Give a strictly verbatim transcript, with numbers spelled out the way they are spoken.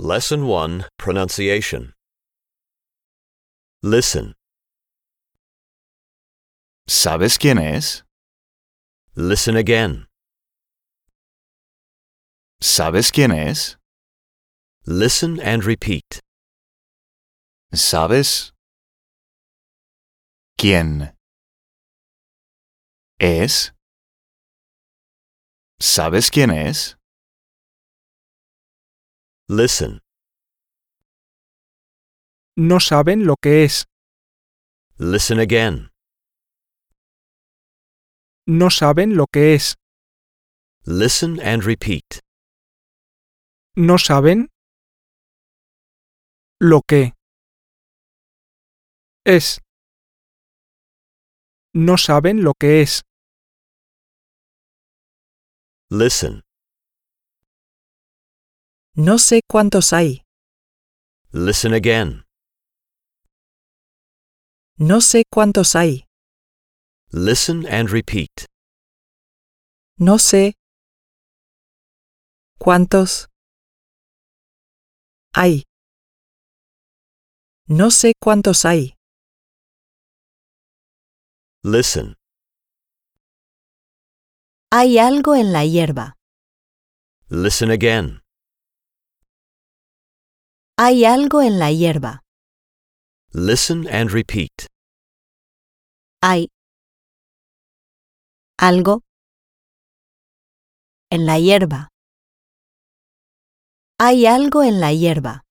Lesson one, Pronunciation. Listen. ¿Sabes quién es? Listen again. ¿Sabes quién es? Listen and repeat. ¿Sabes quién es? ¿Sabes quién es? Listen. No saben lo que es. Listen again. No saben lo que es. Listen and repeat. No saben lo que es. No saben lo que es. Listen. No sé cuántos hay. Listen again. No sé cuántos hay. Listen and repeat. No sé cuántos hay. No sé cuántos hay. Listen. Hay algo en la hierba. Listen again. Hay algo en la hierba. Listen and repeat. Hay algo en la hierba. Hay algo en la hierba.